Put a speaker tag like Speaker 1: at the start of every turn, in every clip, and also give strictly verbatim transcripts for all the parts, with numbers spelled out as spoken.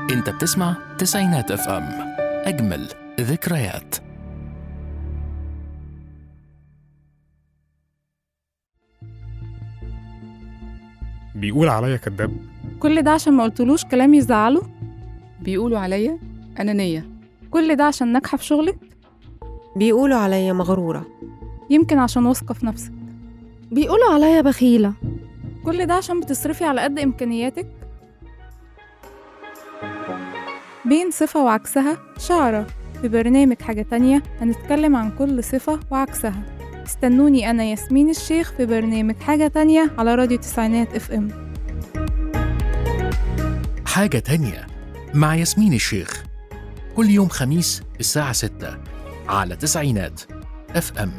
Speaker 1: انت بتسمع تسعينات اف ام، اجمل ذكريات.
Speaker 2: بيقول عليا كداب.
Speaker 3: كل ده عشان ما قلتلوش كلام يزعله.
Speaker 4: بيقولوا عليا أنانية.
Speaker 3: كل ده عشان ناجحة في شغلك.
Speaker 5: بيقولوا عليا مغرورة.
Speaker 3: يمكن عشان واثقة في نفسك.
Speaker 6: بيقولوا عليا بخيلة.
Speaker 3: كل ده عشان بتصرفي على قد إمكانياتك. بين صفة وعكسها شعرة، في برنامج حاجة تانية هنتكلم عن كل صفة وعكسها. استنوني أنا ياسمين الشيخ في برنامج حاجة تانية على راديو تسعينات اف ام.
Speaker 1: حاجة تانية مع ياسمين الشيخ، كل يوم خميس الساعة ستة على تسعينات اف ام.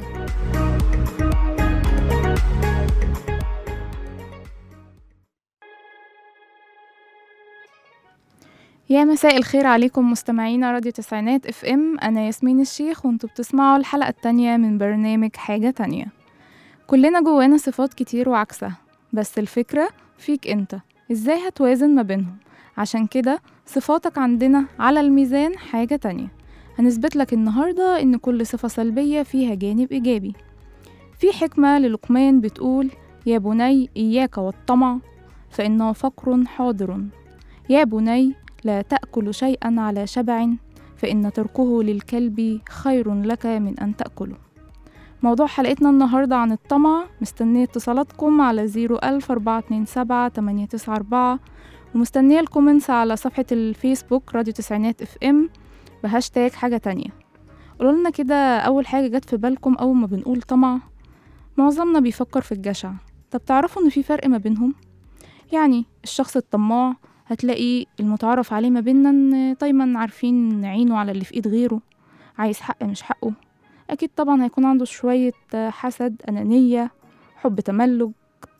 Speaker 3: يا مساء الخير عليكم مستمعينا راديو تسعينات اف ام. انا ياسمين الشيخ وانتوا بتسمعوا الحلقة التانية من برنامج حاجة تانية. كلنا جوانا صفات كتير وعكسها، بس الفكرة فيك انت ازاي هتوازن ما بينهم. عشان كده صفاتك عندنا على الميزان حاجة تانية. هنثبت لك النهاردة ان كل صفة سلبية فيها جانب ايجابي. في حكمة للقمان بتقول: يا بني اياك والطمع فانه فقر حاضر، يا بني لا تأكل شيئا على شبع فإن تركه للكلب خير لك من أن تأكله. موضوع حلقتنا النهاردة عن الطمع. مستنية اتصالاتكم على زيرو ألف أربعة اتنين سبعة تمانية تسعة أربعة، ومستنية الكومنتس على صفحة الفيسبوك راديو تسعينات اف ام بهاشتاج حاجة تانية. قولولنا كده أول حاجة جت في بالكم أول ما بنقول طمع. معظمنا بيفكر في الجشع. طب تعرفوا إن في فرق ما بينهم؟ يعني الشخص الطماع هتلاقي المتعارف عليه ما بيننا ان دايما عارفين عينه على اللي في ايد غيره، عايز حق مش حقه. اكيد طبعا هيكون عنده شوية حسد، انانية، حب تملك.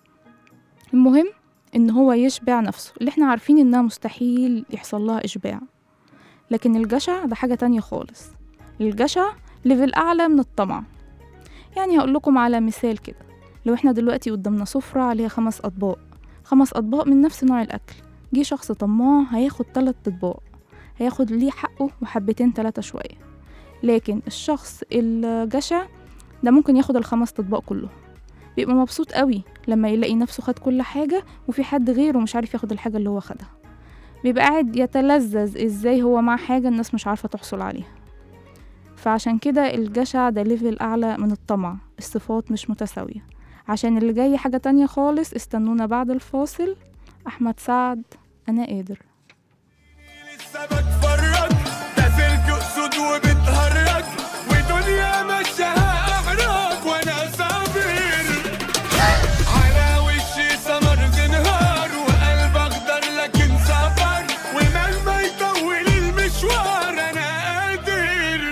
Speaker 3: المهم ان هو يشبع نفسه، اللي احنا عارفين انها مستحيل يحصل لها اشباع. لكن الجشع ده حاجة تانية خالص. الجشع ليفل اعلى من الطمع. يعني هقول لكم على مثال كده. لو احنا دلوقتي قدامنا سفرة عليها خمس اطباق خمس اطباق من نفس نوع الاكل، جه شخص طماع هياخد تلات اطباق، هياخد ليه حقه وحبتين تلاتة شوية. لكن الشخص الجشع ده ممكن ياخد الخمس اطباق كلهم. بيبقى مبسوط قوي لما يلاقي نفسه خد كل حاجة وفي حد غيره مش عارف ياخد الحاجة اللي هو خدها. بيبقى قاعد يتلذذ ازاي هو مع حاجة الناس مش عارفة تحصل عليها. فعشان كده الجشع ده ليفل اعلى من الطمع. الصفات مش متساوية. عشان اللي جاي حاجة تانية خالص استنونا بعد الفاصل. أحمد سعد أنا قادر.
Speaker 7: لسه بتفرج ده سلك أسود وبتهرج ودنيا ماشيها أحرج وأنا صابر على وشي سمر زنهار وقلب أخضر لكن صبر ومهما يطول المشوار أنا قادر.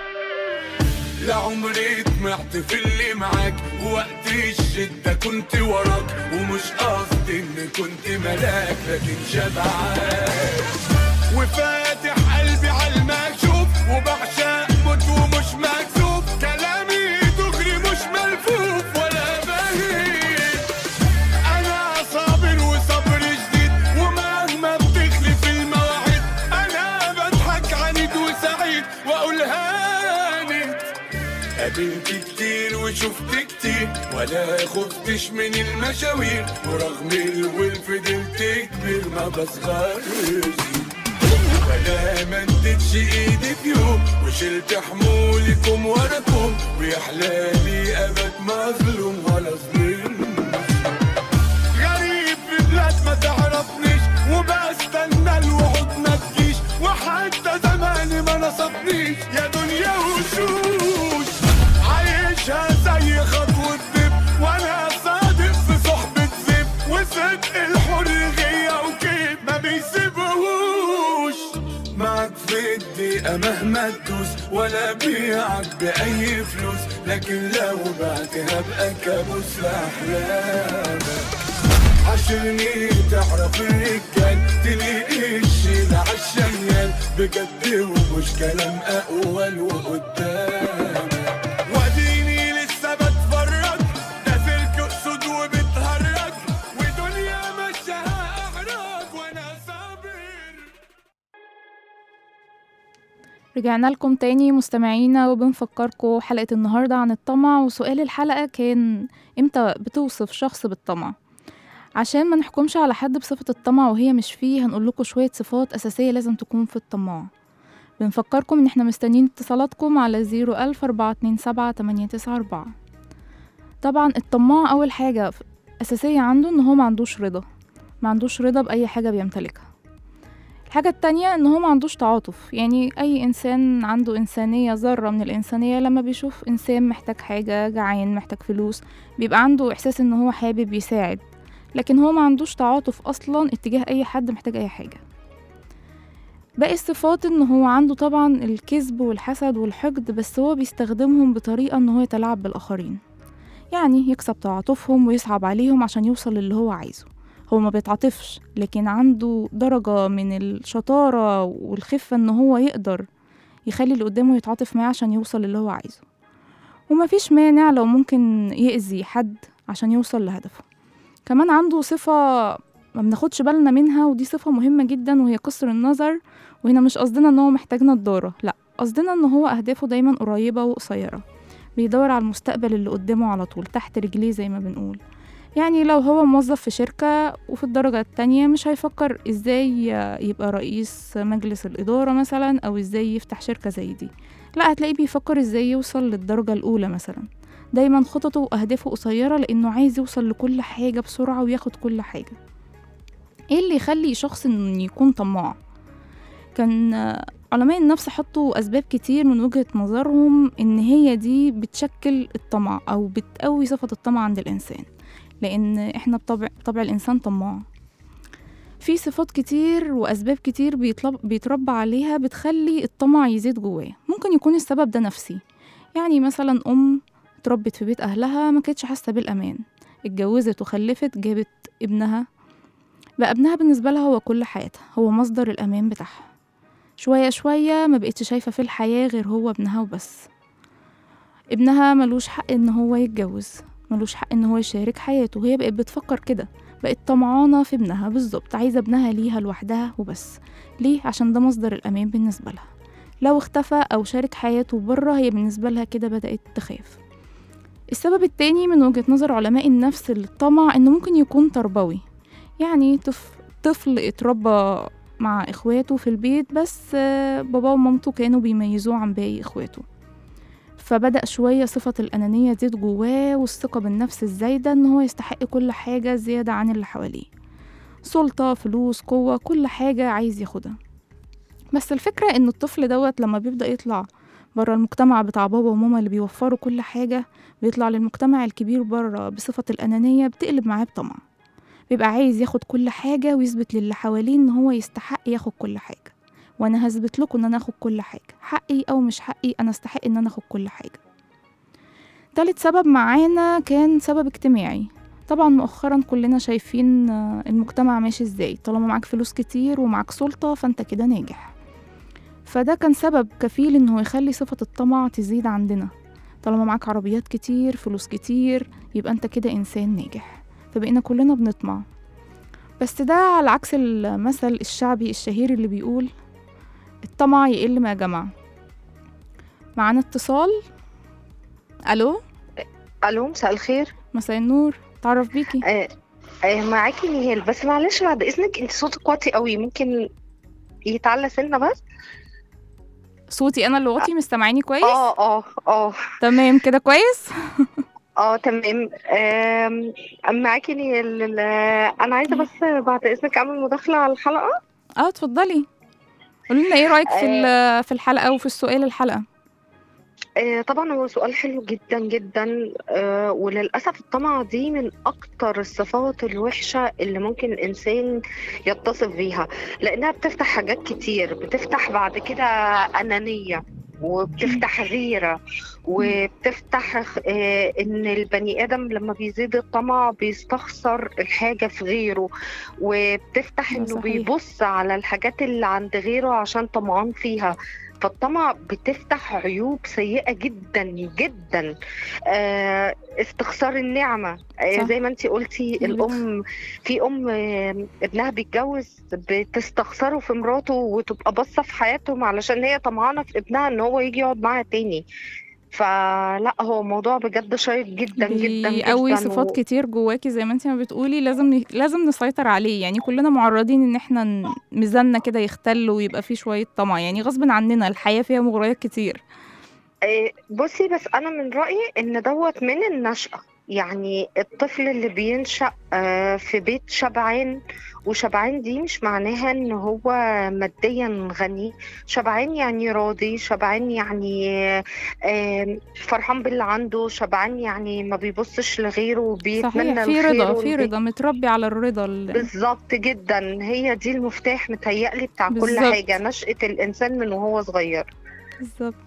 Speaker 7: لعمري طمعت في اللي معاك وقت الشدة كنت وراك ومش قصدي إن كنت ملاك لكن شبعان وفاتح قلبي عالمكشوف وبعشق موت ومش مكسوف. كلامي دغري مش ملفوف ولا بهيج. أنا صابر وصبر جديد ومهما بتخلف المواعيد أنا بضحك عنيد وسعيد وأقول هانت. قابلت كتير وشفت كتير ولا خفتش من المشاوير ورغم الول فضلت كبير ما بصغرش ولا مدتش ايدي في يوم وشلت حمولكم وراكم ويحلالي ابد مظلوم ولا ظلم. غريب في بلاد ما تعرفنيش وبستنى الوعود ما تجيش وحتى زماني ما نصبنيش يا دنيا وشوش. عايشها زي خطوة دب وانا صادق في صحبة زب وصدق الحرية وكيف ما بيسيبوش. معك في الدقيقة مهما تدوس ولا بيعك بأي فلوس لكن لو بعتها بقى كابوس في أحلامك. عشرني تعرف الرجال تلاقي الشيل عالشيال بجد ومش كلام أقوال وقدام. واديني لسه بتفرج ده سلك أسود وبتهرج ودنيا ماشيها أحرج وأنا صابر.
Speaker 3: رجعنا لكم تاني مستمعينا وبنفكركم حلقة النهاردة عن الطمع، وسؤال الحلقة كان امتى بتوصف شخص بالطمع؟ عشان ما نحكمش على حد بصفة الطمع وهي مش فيه، هنقول لكم شوية صفات أساسية لازم تكون في الطماع. بنفكركم ان احنا مستنيين اتصالاتكم على زيرو ألف أربعة اتنين سبعة تمانية تسعة أربعة. طبعا الطماع أول حاجة أساسية عنده ان هو ما عندوش رضا، ما عندوش رضا بأي حاجة بيمتلكها. الحاجة التانية ان هو ما عندوش تعاطف، يعني اي انسان عنده انسانية، ذرة من الانسانية، لما بيشوف انسان محتاج حاجة، جعان، محتاج فلوس، بيبقى عنده احساس ان هو حابب يساعد، لكن هو ما عندوش تعاطف اصلا اتجاه اي حد محتاج اي حاجة. باقي الصفات ان هو عنده طبعا الكذب والحسد والحقد، بس هو بيستخدمهم بطريقة ان هو يتلاعب بالاخرين، يعني يكسب تعاطفهم ويصعب عليهم عشان يوصل للي هو عايزه. هو ما بيتعاطفش، لكن عنده درجة من الشطارة والخفة ان هو يقدر يخلي اللي قدامه يتعاطف معاه عشان يوصل للي هو عايزه. وما فيش مانع لو ممكن يأذي حد عشان يوصل لهدفه. كمان عنده صفة ما بناخدش بالنا منها، ودي صفة مهمة جدا، وهي قصر النظر. وهنا مش قصدنا ان هو محتاج نضارة، لا، قصدنا ان هو اهدافه دايما قريبة وقصيرة، بيدور على المستقبل اللي قدامه على طول تحت رجليه زي ما بنقول. يعني لو هو موظف في شركة وفي الدرجة التانية، مش هيفكر ازاي يبقى رئيس مجلس الإدارة مثلا، او ازاي يفتح شركة زي دي، لا، هتلاقيه بيفكر ازاي يوصل للدرجة الأولى مثلا. دايما خططه وأهدافه قصيرة لأنه عايز يوصل لكل حاجة بسرعة وياخد كل حاجة. ايه اللي يخلي شخص انه يكون طماع؟ كان علماء النفس حطوا أسباب كتير من وجهة نظرهم إن هي دي بتشكل الطمع أو بتقوي صفة الطمع عند الإنسان، لأن إحنا بطبع, بطبع الإنسان طماع. في صفات كتير وأسباب كتير بيطلب بيتربى عليها بتخلي الطمع يزيد جواه. ممكن يكون السبب ده نفسي، يعني مثلا أم اتربت في بيت أهلها ما كانتش حاسة بالأمان، اتجوزت وخلفت، جابت ابنها، بقى ابنها بالنسبة لها هو كل حياتها، هو مصدر الأمان بتاعها. شوية شوية ما بقتش شايفة في الحياة غير هو ابنها وبس. ابنها ملوش حق ان هو يتجوز، ملوش حق ان هو يشارك حياته، وهي بقت بتفكر كده، بقت طمعانة في ابنها بالظبط، عايزة ابنها ليها لوحدها وبس. ليه؟ عشان ده مصدر الأمان بالنسبة لها. لو اختفى أو شارك حياته بره، هي بالنسبة لها كده بدأت تخاف. السبب التاني من وجهة نظر علماء النفس للطمع إنه ممكن يكون تربوي، يعني طفل اتربى مع إخواته في البيت، بس بابا ومامته كانوا بيميزوه عن باقي إخواته، فبدأ شوية صفة الأنانية تزيد جواه، والثقة بالنفس الزايدة إن هو يستحق كل حاجة زيادة عن اللي حواليه، سلطة، فلوس، قوة، كل حاجة عايز ياخدها. بس الفكرة إن الطفل دوت لما بيبدأ يطلع برا المجتمع بتاع بابا وماما اللي بيوفروا كل حاجة، بيطلع للمجتمع الكبير برا بصفة الأنانية، بتقلب معاه بطمع، بيبقى عايز ياخد كل حاجة ويثبت للي حواليه إن هو يستحق ياخد كل حاجة. وانا هثبت لكم ان انا اخد كل حاجة، حقي او مش حقي، انا استحق ان انا اخد كل حاجة. تالت سبب معانا كان سبب اجتماعي. طبعا مؤخرا كلنا شايفين المجتمع ماشي ازاي، طالما معاك فلوس كتير ومعاك سلطة فانت كده ناجح، فده كان سبب كفيل انه يخلي صفة الطمع تزيد عندنا. طالما معاك عربيات كتير، فلوس كتير، يبقى انت كده انسان ناجح، فبقينا كلنا بنطمع. بس ده على عكس المثل الشعبي الشهير اللي بيقول الطمع يقل ما جمع. معانا اتصال. الو.
Speaker 8: الو، مساء الخير.
Speaker 3: مساء النور، تعرف بيكي.
Speaker 8: آه آه معاكي نهال، بس معلش بعد اذنك انت صوتك واطي قوي، ممكن يتعلى سنه بس.
Speaker 3: صوتي انا اللي واطي؟ مش سامعيني كويس؟
Speaker 8: اه اه اه
Speaker 3: تمام كده كويس.
Speaker 8: اه تمام. آه معاكي نهال، انا عايزه بس بعد اذنك اعمل مداخله على الحلقه.
Speaker 3: اه اتفضلي، قولي لنا ايه رايك في في الحلقه وفي السؤال الحلقه.
Speaker 8: آه طبعا هو سؤال حلو جدا جدا. آه وللأسف الطمع دي من أكتر الصفات الوحشة اللي ممكن الإنسان يتصف بيها، لأنها بتفتح حاجات كتير، بتفتح بعد كده أنانية، وبتفتح غيرة، وبتفتح آه إن البني آدم لما بيزيد الطمع بيستخسر الحاجة في غيره، وبتفتح إنه بيبص على الحاجات اللي عند غيره عشان طمعان فيها. فالطمع بتفتح عيوب سيئة جدا جدا. آه استخسار النعمة، آه زي ما انتي قلتي. الأم في أم آه ابنها بيتجوز بتستخسره في مراته وتبقى باصة في حياتهم علشان هي طمعانة في ابنها ان هو يجي يقعد معاها تاني. فلا هو موضوع بجد شيق جدا جدا جدا
Speaker 3: قوي. صفات و... كتير جواكي زي ما انت ما بتقولي، لازم لازم نسيطر عليه. يعني كلنا معرضين ان احنا ميزاننا كده يختل ويبقى فيه شويه طمع، يعني غصب عننا، الحياه فيها مغريات كتير.
Speaker 8: بصي بس انا من رايي ان دوت من النشأة. يعني الطفل اللي بينشأ في بيت شبعان، وشبعان دي مش معناها ان هو ماديا غني، شبعان يعني راضي، شبعان يعني فرحان باللي عنده، شبعان يعني ما بيبصش لغيره وبيتمنى
Speaker 3: الخير. في رضا، في رضا متربي على الرضا.
Speaker 8: بالظبط جدا، هي دي المفتاح متهيألي بتاع كل بالزبط. حاجة نشأة الإنسان من وهو صغير.
Speaker 3: بالظبط.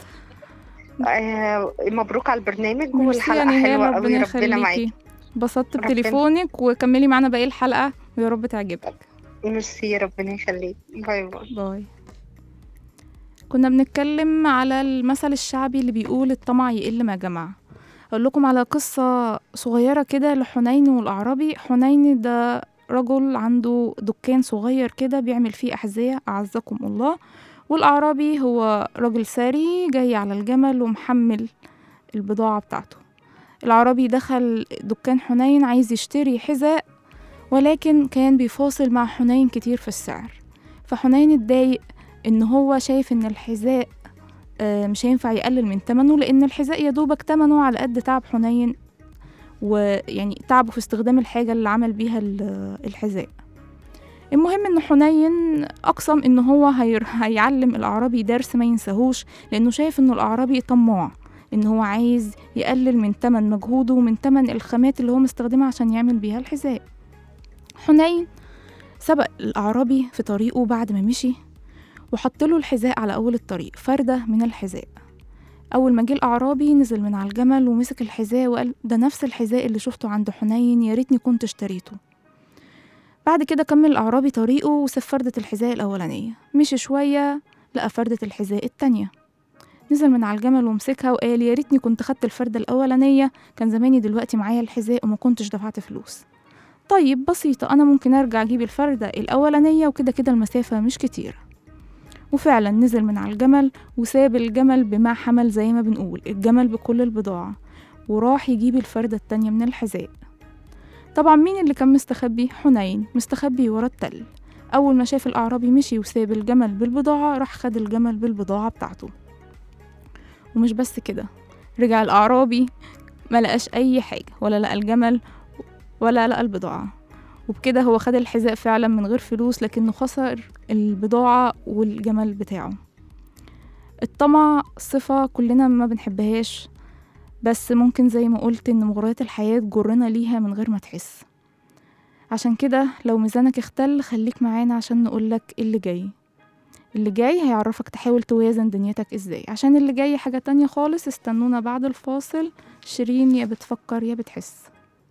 Speaker 8: آه مبروك على البرنامج والحلقة حلوة قوي. ربنا معاكي.
Speaker 3: بسطت بتليفونك وكملي معنا باقي الحلقة ويا رب تعجبك.
Speaker 8: ميرسي، ربنا يخليك. باي باي.
Speaker 3: باي. كنا بنتكلم على المثل الشعبي اللي بيقول الطمع يقل ما جمع. أقول لكم على قصة صغيرة كده لحنين والأعرابي. حنين ده رجل عنده دكان صغير كده بيعمل فيه أحذية، أعزكم الله. والأعرابي هو راجل ساري جاي على الجمل ومحمل البضاعة بتاعته. الأعرابي دخل دكان حنين عايز يشتري حذاء، ولكن كان بيفاصل مع حنين كتير في السعر. فحنين اتضايق إن هو شايف إن الحذاء مش هينفع يقلل من تمنه، لأن الحذاء يدوبك تمنه على قد تعب حنين، ويعني تعبه في استخدام الحاجة اللي عمل بيها الحذاء. المهم إن حنين أقسم إن هو هيعلم الأعرابي درس ما ينساهوش، لأنه شايف إنه الأعرابي طماع، إن هو عايز يقلل من تمن مجهوده ومن تمن الخامات اللي هو مستخدمها عشان يعمل بيها الحذاء. حنين سبق الأعرابي في طريقه بعد ما مشي وحط له الحذاء على أول الطريق، فردة من الحذاء. أول ما جه الأعرابي نزل من على الجمل ومسك الحذاء وقال ده نفس الحذاء اللي شفته عند حنين، يا ريتني كنت اشتريته. بعد كده كمل الأعرابي طريقه وساب فردة الحذاء الأولانية. مشي شوية لقى فردة الحذاء التانية، نزل من على الجمل ومسكها وقال يا ريتني كنت خدت الفردة الأولانية، كان زماني دلوقتي معايا الحذاء وما كنتش دفعت فلوس. طيب بسيطة، أنا ممكن أرجع أجيب الفردة الأولانية وكده كده المسافة مش كتير. وفعلا نزل من على الجمل وساب الجمل بما حمل، زي ما بنقول الجمل بكل البضاعة، وراح يجيب الفردة التانية من الحذاء. طبعا مين اللي كان مستخبي؟ حنين مستخبي ورا التل. أول ما شاف الأعرابي مشي وساب الجمل بالبضاعة، راح خد الجمل بالبضاعة بتاعته. ومش بس كده، رجع الأعرابي ما لقاش أي حاجة، ولا لقى الجمل ولا لقى البضاعة. وبكده هو خد الحذاء فعلا من غير فلوس، لكنه خسر البضاعة والجمل بتاعه. الطمع صفة كلنا ما بنحبهاش، بس ممكن زي ما قلت إن مغريات الحياة تجرنا ليها من غير ما تحس. عشان كده لو ميزانك اختل خليك معانا عشان نقولك اللي جاي. اللي جاي هيعرفك تحاول توازن دنيتك ازاي، عشان اللي جاي حاجة تانية خالص. استنونا بعد الفاصل. شيرين يا بتفكر يا بتحس.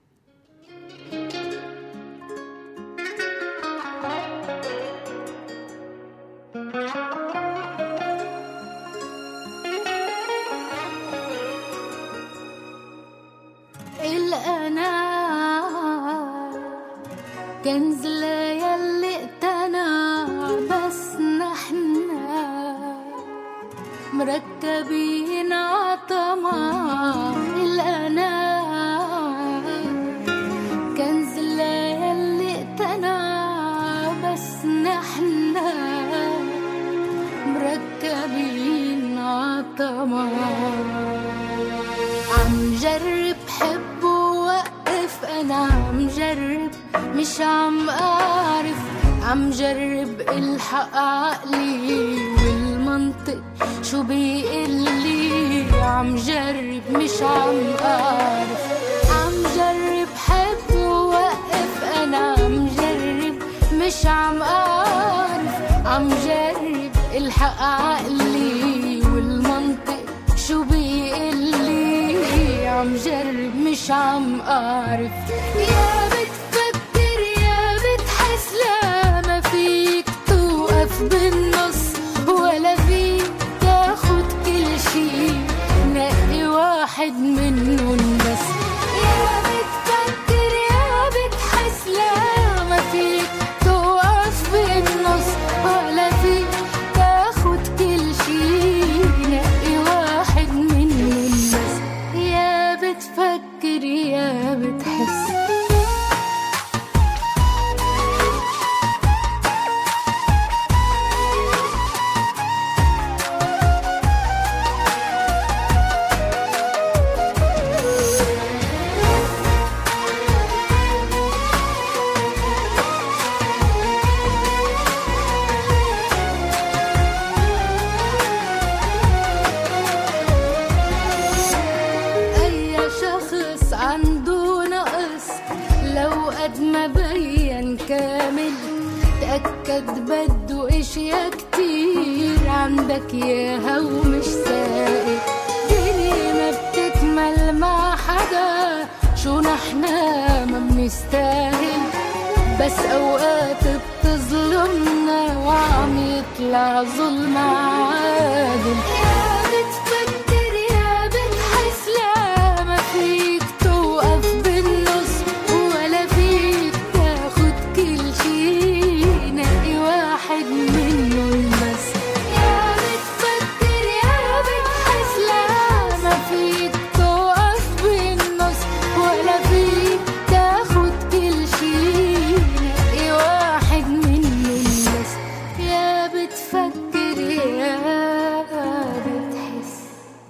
Speaker 9: الأنا كنز يلي اقتنع، بس نحنا مركبين عطمع. الأنا كنز يلي اقتنع، بس نحنا مركبين عطمع. عم جرب حب ووقف، أنا عم جرب مش عم أعرف، عم جرب الحق عقلي والمنطق شو بيقلي. عم جرب مش عم أعرف، عم جرب حب ووقف، أنا عم جرب مش عم أعرف، عم جرب الحق عقلي والمنطق شو بيقلي. عم جرب مش عم أعرف. يا بتفكر يا بتحس، لا ما فيك توقف بالنص، ولا فيك كامل. تأكد بده اشياء كتير عندك ياها ومش سائل. دنيا ما بتكمل مع حدا، شو نحنا ما بنستاهل، بس اوقات بتظلمنا وعم يطلع ظلم عادل. يا بتفكر يا بتحس، لا ما فيك توقف بالنص ولا فيك تاخد كل شي، نقي واحد منهم بس. يا بتفكر يا بتحس، لا ما فيك توقف بالنص ولا فيك تاخد كل شي، نقي واحد منهم بس. يا بتفكر يا بتحس.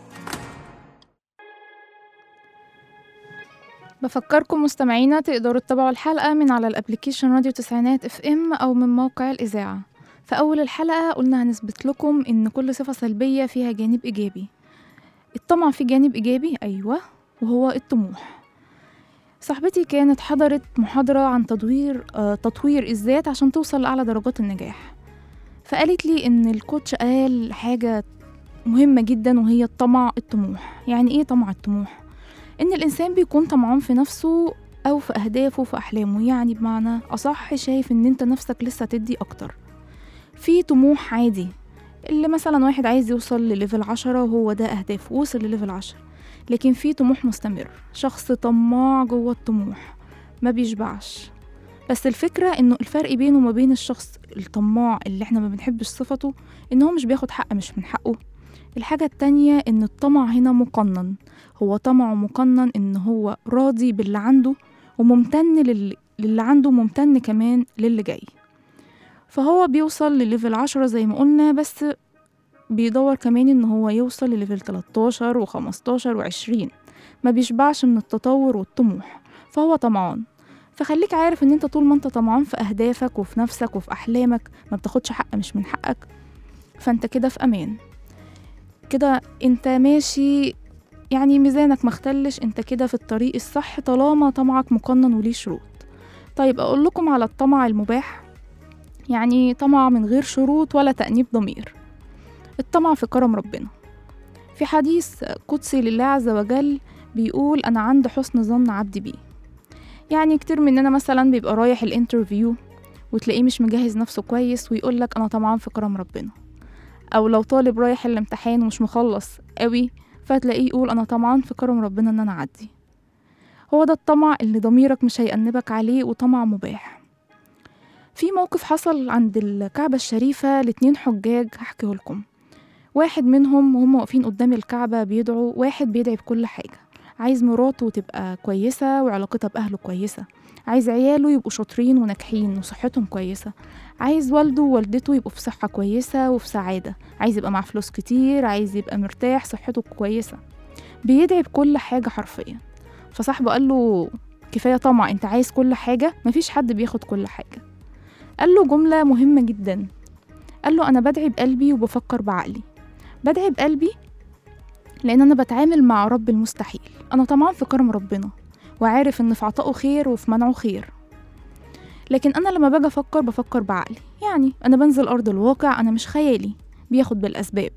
Speaker 3: بفكركم مستمعينا تقدروا تتابعوا الحلقة من على الابليكيشن راديو تسعينات اف ام او من موقع الإذاعة. في أول الحلقة قلنا هنثبت لكم إن كل صفة سلبية فيها جانب إيجابي. الطمع فيه جانب إيجابي، أيوة، وهو الطموح. صاحبتي كانت حضرت محاضرة عن تطوير آه تطوير الذات عشان توصل لأعلى درجات النجاح، فقالت لي إن الكوتش قال حاجة مهمة جدا وهي الطمع الطموح. يعني إيه طمع الطموح؟ إن الإنسان بيكون طمعان في نفسه أو في أهدافه في أحلامه، يعني بمعنى أصح شايف إن أنت نفسك لسه تدي أكتر. في طموح عادي، اللي مثلا واحد عايز يوصل لليفل عشرة وهو ده أهدافه، وصل لليفل عشرة. لكن في طموح مستمر، شخص طماع جوه الطموح ما بيشبعش. بس الفكرة إنه الفرق بينه وما بين الشخص الطماع اللي احنا ما بنحبش صفته إنه هو مش بياخد حق مش من حقه. الحاجة التانية إن الطمع هنا مقنن، هو طمعه مقنن إن هو راضي باللي عنده وممتن للي, للي عنده، ممتن كمان للي جاي. فهو بيوصل لليفل عشرة زي ما قلنا، بس بيدور كمان إن هو يوصل لليفل تلتاشر وخمستاشر وعشرين، ما بيشبعش من التطور والطموح، فهو طمعان. فخليك عارف إن انت طول ما انت طمعان في أهدافك وفي نفسك وفي أحلامك، ما بتاخدش حق مش من حقك، فانت كده في أمان، كده انت ماشي، يعني ميزانك مختلش، انت كده في الطريق الصح طالما طمعك مقنن وليه شروط. طيب أقول لكم على الطمع المباح، يعني طمع من غير شروط ولا تأنيب ضمير. الطمع في كرم ربنا. في حديث قدسي لله عز وجل بيقول أنا عند حسن ظن عبدي بي. يعني كتير مننا مثلا بيبقى رايح الانترفيو وتلاقيه مش مجهز نفسه كويس ويقولك أنا طمعان في كرم ربنا. أو لو طالب رايح الامتحان ومش مخلص قوي فتلاقيه يقول أنا طمعان في كرم ربنا إن أنا أعدي. هو ده الطمع اللي ضميرك مش هيأنبك عليه، وطمع مباح. في موقف حصل عند الكعبة الشريفة لاتنين حجاج هحكيه لكم. واحد منهم وهم واقفين قدام الكعبة بيدعوا، واحد بيدعي بكل حاجة، عايز مراته تبقى كويسة وعلاقتها بأهله كويسة، عايز عياله يبقوا شاطرين وناجحين وصحتهم كويسة، عايز والده ووالدته يبقوا في صحة كويسة وفي سعادة، عايز يبقى معاه فلوس كتير، عايز يبقى مرتاح صحته كويسة. بيدعي بكل حاجة حرفيا. فصاحبه قال له كفاية طمع، انت عايز كل حاجة، مفيش حد بياخد كل حاجة. قال له جملة مهمة جدا، قال له أنا بدعي بقلبي وبفكر بعقلي. بدعي بقلبي لأن أنا بتعامل مع رب المستحيل، أنا طمعان في كرم ربنا وعارف إن في عطائه خير وفي منعه خير. لكن أنا لما باجي أفكر بفكر بعقلي، يعني أنا بنزل أرض الواقع، أنا مش خيالي بياخد بالأسباب.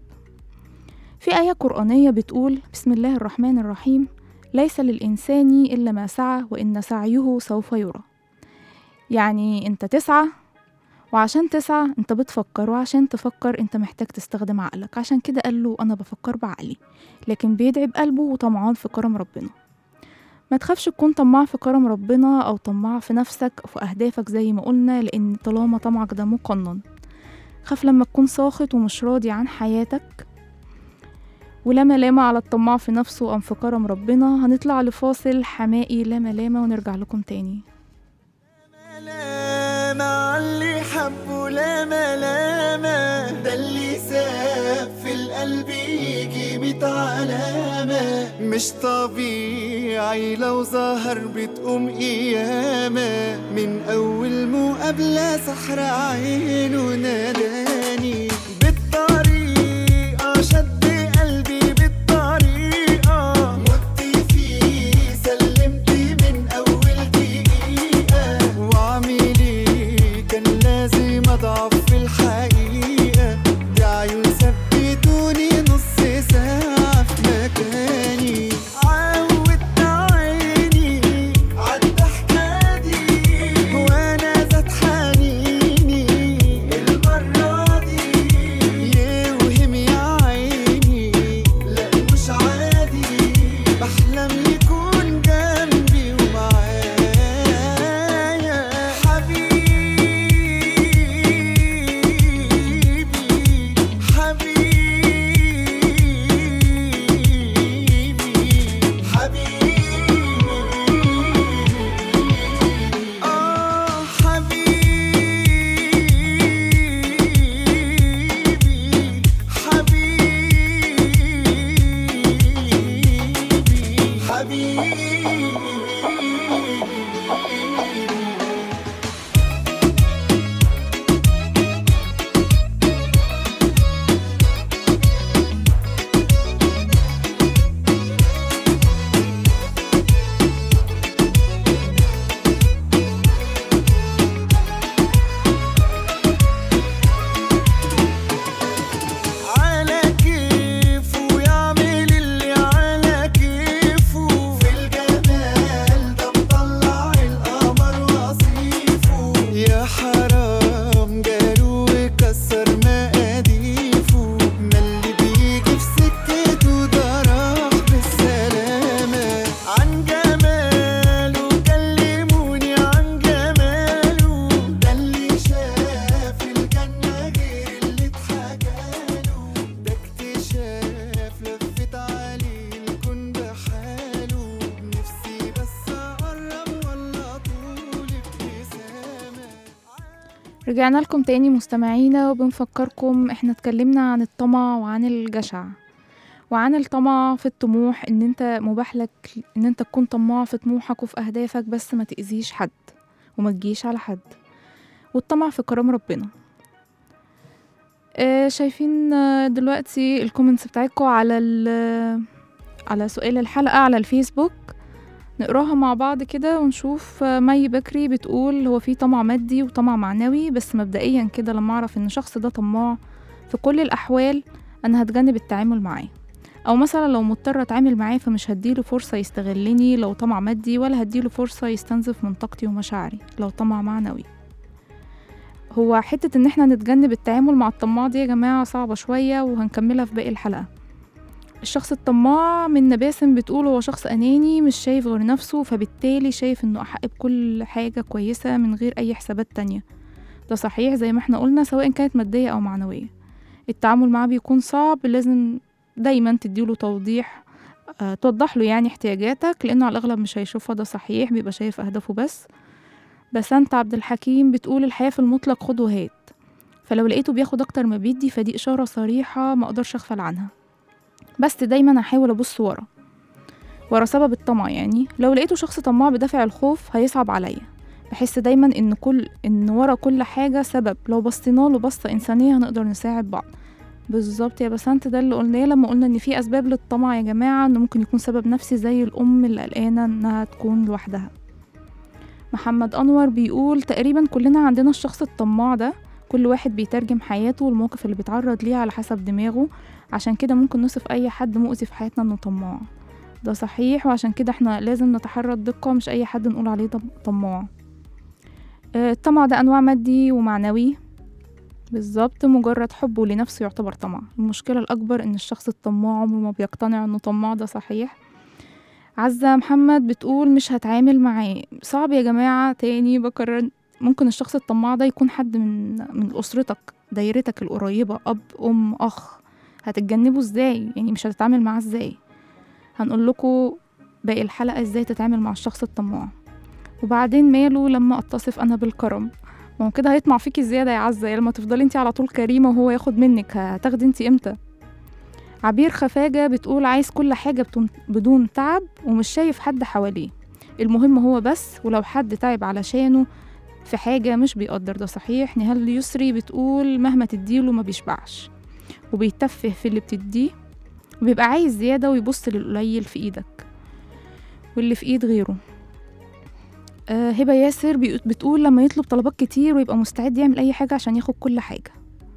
Speaker 3: في آية قرآنية بتقول بسم الله الرحمن الرحيم ليس للإنسان إلا ما سعى وإن سعيه سوف يرى. يعني أنت تسعى، وعشان تسعى أنت بتفكر، وعشان تفكر أنت محتاج تستخدم عقلك. عشان كده قال له أنا بفكر بعقلي، لكن بيدعي بقلبه وطمعان في كرم ربنا. ما تخافش تكون طماع في كرم ربنا أو طماع في نفسك أو في أهدافك زي ما قلنا، لأن طالما طمعك ده مقنن. خاف لما تكون ساخط ومش راضي عن حياتك. ولا ملامة على الطماع في نفسه أم في كرم ربنا. هنطلع لفاصل حمائي لا ملامة ونرجع لكم تاني.
Speaker 10: ملامة عاللي حبه لا ملامة، ده اللي ساب في القلب يجي ميت علامة. مش طبيعي لو ظهر بتقوم قيامة، من أول مقابلة سحر عينه ناداني بالطريقة، شد قلبي بالطريقة، مت فيه سلمت من أول دقيقة، وعملي بضعف في الحقيقة، دي عيون ثبتوني نص ساعة في مكاني. عودت عيني عالضحكة دي وانا زاد حنيني، المرة دي يوهم يا عيني لا مش عادي، بحلم يكون جنبي ومعايا حبيبي حبيبي حبيبي آه حبيبي حبيبي على كيفه يعمل اللي على كيفه، في الجمال ده مطلع القمر وصيفه، يا حرام جاله وكسر مقاديفه، ما اللي بيجي في سكته ده راح بالسلامة. عن جماله كلموني عن جماله، ده اللي شاف الجنة غير اللي اتحكاله، ده اكتشاف لفت عليه الكون بحاله، نفسي بس اقرب ولا طول ابتسامة.
Speaker 3: رجعنا لكم تاني مستمعينا، وبنفكركم احنا اتكلمنا عن الطمع وعن الجشع وعن الطمع في الطموح، ان انت مباح لك ان انت تكون طماع في طموحك وفي اهدافك بس ما تأذيش حد وما تجيش على حد، والطمع في كرم ربنا. اه شايفين آه، دلوقتي الكومنتس بتاعتكم على ال- على سؤال الحلقة على الفيسبوك، نقراها مع بعض كده ونشوف. آه، مي بكري بتقول هو في طمع مادي وطمع معنوي، بس مبدئيا كده لما اعرف ان الشخص ده طماع في كل الاحوال انا هتجنب التعامل معاه، او مثلا لو مضطر اتعامل معاه فمش هديله فرصة يستغلني لو طمع مادي، ولا هديله فرصة يستنزف من طاقتي ومشاعري لو طمع معنوي. هو حتة ان احنا نتجنب التعامل مع الطماع دي يا جماعة صعبة شوية، وهنكملها في باقي الحلقة. الشخص الطماع من نباسم بتقول هو شخص أناني مش شايف غير نفسه، فبالتالي شايف انه أحق بكل حاجة كويسة من غير أي حسابات تانية. ده صحيح زي ما احنا قلنا، سواء كانت مادية أو معنوية. التعامل معاه بيكون صعب، لازم دايما تديله توضيح، أه توضح له يعني احتياجاتك، لأنه على الأغلب مش هيشوفها. ده صحيح، بيبقى شايف أهدافه بس. بسنت عبد الحكيم بتقول الحياة في المطلق خد وهات، فلو لقيته بياخد أكتر ما بيدي فدي إشارة صريحة ما أقدرش أغفل عنها، بس دايما هحاول أبص ورا ورا سبب الطمع. يعني لو لقيته شخص طماع بدافع الخوف هيصعب عليا، بحس دايما ان كل ان ورا كل حاجة سبب، لو بصينا له بصة إنسانية هنقدر نساعد بعض. بالظبط يا بسنت، ده اللي قلناه لما قلنا ان في أسباب للطمع يا جماعة، انه ممكن يكون سبب نفسي زي الأم اللي قلقانة انها تكون لوحدها. محمد أنور بيقول تقريبا كلنا عندنا الشخص الطماع ده، كل واحد بيترجم حياته والموقف اللي بيتعرض ليه على حسب دماغه، عشان كده ممكن نصف أي حد مؤذي في حياتنا إنه طماع. ده صحيح، وعشان كده احنا لازم نتحرى الدقة، مش أي حد نقول عليه طماع. آه، الطمع ده أنواع مادي ومعنوي. بالظبط، مجرد حبه لنفسه يعتبر طمع. المشكلة الأكبر إن الشخص الطماع عمره ما بيقتنع إنه طماع. ده صحيح. عزة محمد بتقول مش هتعامل معاه. صعب يا جماعة، تاني بكرر، ممكن الشخص الطماع ده يكون حد من من أسرتك، دايرتك القريبة، أب أم أخ. هتتجنبه ازاي؟ يعني مش هتتعامل معاه ازاي؟ هنقول لكم باقي الحلقة ازاي تتعامل مع الشخص الطماع. وبعدين ماله لما اتصف انا بالكرم؟ ما هو كده هيطمع فيكي زيادة يا عزة، يعني لما تفضلي انتي على طول كريمة وهو ياخد منك، هتاخدي انتي امتى؟ عبير خفاجة بتقول عايز كل حاجة بدون تعب ومش شايف حد حواليه، المهم هو بس، ولو حد تعب علشانه في حاجة مش بيقدر. ده صحيح. نهال يسري بتقول مهما تديله ما بيشبعش، وبيتفه في اللي بتديه، وبيبقى عايز زيادة ويبص للقليل في ايدك واللي في ايد غيره. آه هبة ياسر بي- بتقول لما يطلب طلبات كتير ويبقى مستعد يعمل أي حاجة عشان ياخد كل حاجة.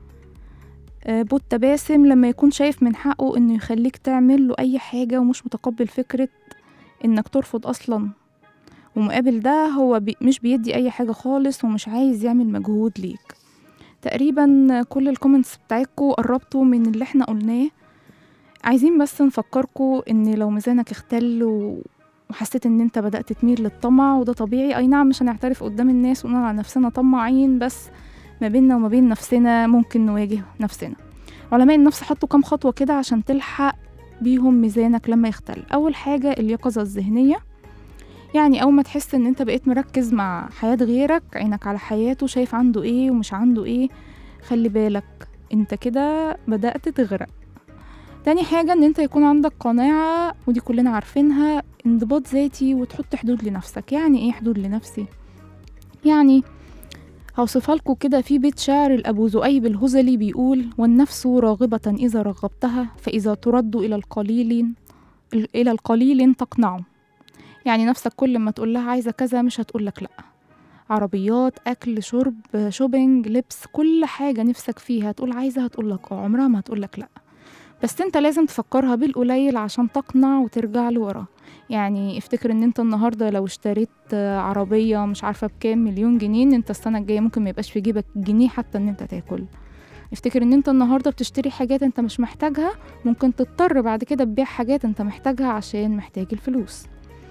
Speaker 3: آه بوتا باسم لما يكون شايف من حقه إنه يخليك تعمل له أي حاجة ومش متقبل فكرة إنك ترفض أصلا، ومقابل ده هو بي مش بيدي أي حاجة خالص ومش عايز يعمل مجهود ليك. تقريبا كل الكومنتس بتاعتكم قربتوا من اللي احنا قلناه. عايزين بس نفكركم إن لو ميزانك اختل و... وحسيت ان انت بدأت تميل للطمع، وده طبيعي، اي نعم مش هنعترف قدام الناس ونقول على نفسنا طماعين، بس ما بيننا وما بين نفسنا ممكن نواجه نفسنا. علماء النفس حطوا كام خطوة كده عشان تلحق بيهم ميزانك لما يختل. اول حاجة اليقظة الذهنية، يعني اول ما تحس ان انت بقيت مركز مع حياة غيرك، عينك على حياته، شايف عنده ايه ومش عنده ايه، خلي بالك انت كده بدأت تغرق. تاني حاجة ان انت يكون عندك قناعة، ودي كلنا عارفينها، انضباط ذاتي، وتحط حدود لنفسك. يعني ايه حدود لنفسي؟ يعني هوصفها لكم كده في بيت شعر الأبو ذؤيب الهذلي بيقول: والنفس راغبة إذا رغبتها، فإذا ترد إلى القليل إلى القليل تقنعه. يعني نفسك كل ما تقول لها عايزة كذا مش هتقول لك لأ. عربيات، أكل، شرب، شوبينج، لبس، كل حاجة نفسك فيها تقول عايزة هتقول لك اه، عمرها ما هتقول لك لأ. بس انت لازم تفكرها بالقليل عشان تقنع وترجع لورا. يعني افتكر ان انت النهاردة لو اشتريت عربية مش عارفة بكام مليون جنيه، انت السنة الجاية ممكن ما يبقاش في جيبك جنيه حتى ان انت تاكل. افتكر ان انت النهاردة بتشتري حاجات انت مش محتاجها، ممكن تضطر بعد كده تبيع حاجات انت محتاجها عشان محتاج الفلوس.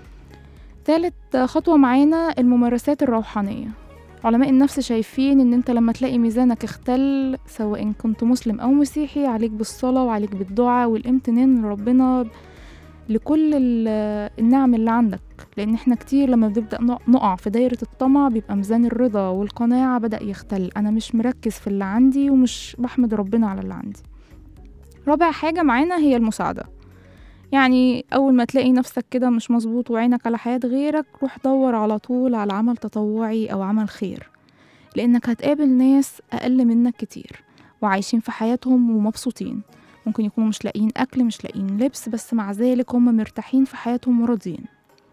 Speaker 3: ثالث خطوة معانا الممارسات الروحانية. علماء النفس شايفين ان انت لما تلاقي ميزانك اختل، سواء كنت مسلم او مسيحي، عليك بالصلاة وعليك بالدعاء والامتنان لربنا لكل النعم اللي عندك. لان احنا كتير لما بنبدأ نقع في دايرة الطمع بيبقى ميزان الرضا والقناعة بدأ يختل، انا مش مركز في اللي عندي ومش بحمد ربنا على اللي عندي. رابع حاجة معانا هي المساعدة. يعني أول ما تلاقي نفسك كده مش مظبوط وعينك على حياة غيرك، روح دور على طول على عمل تطوعي أو عمل خير، لأنك هتقابل ناس أقل منك كتير وعايشين في حياتهم ومبسوطين. ممكن يكونوا مش لاقيين أكل، مش لاقيين لبس، بس مع ذلك هم مرتاحين في حياتهم وراضيين.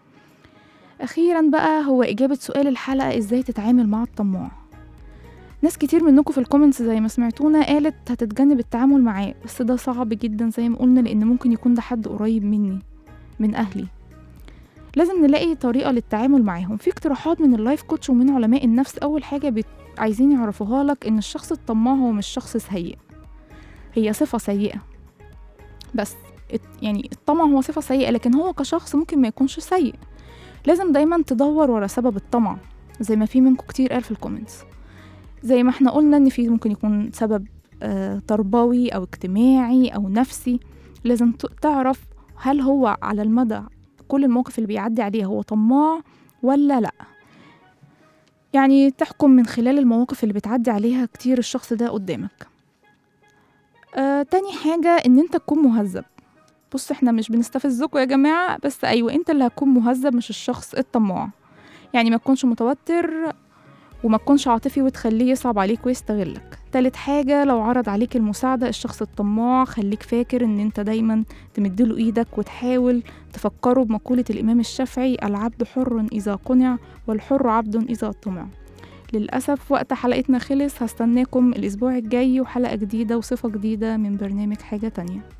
Speaker 3: أخيرا بقى هو إجابة سؤال الحلقة: إزاي تتعامل مع الطماع؟ ناس كتير منكم في الكومنتس زي ما سمعتونا قالت هتتجنب التعامل معاه، بس ده صعب جدا زي ما قلنا، لأن ممكن يكون ده حد قريب مني، من أهلي. لازم نلاقي طريقة للتعامل معاهم. في اقتراحات من اللايف كوتش ومن علماء النفس. أول حاجة بت... عايزين يعرفوها لك إن الشخص الطماع هو مش شخص سيء، هي صفة سيئة بس. يعني الطمع هو صفة سيئة، لكن هو كشخص ممكن ما يكونش سيء. لازم دايما تدور ورا سبب الطمع، زي ما في منكم كتير قال في الكومنتس. زي ما احنا قلنا ان في ممكن يكون سبب آه تربوي او اجتماعي او نفسي. لازم تعرف هل هو على المدى كل المواقف اللي بيعدي عليها هو طماع ولا لا. يعني تحكم من خلال المواقف اللي بتعدي عليها كتير الشخص ده قدامك. آه تاني حاجة ان انت تكون مهذب. بص احنا مش بنستفزكوا يا جماعة، بس ايوه انت اللي هتكون مهذب مش الشخص الطماع. يعني ما تكونش متوتر وما تكونش عاطفي وتخليه يصعب عليك ويستغلك. تالت حاجة لو عرض عليك المساعدة الشخص الطماع، خليك فاكر ان انت دايما تمدله ايدك وتحاول تفكره بمقولة الامام الشافعي: العبد حر اذا قنع والحر عبد اذا طمع. للأسف وقت حلقتنا خلص. هستناكم الاسبوع الجاي وحلقة جديدة وصفة جديدة من برنامج حاجة تانية.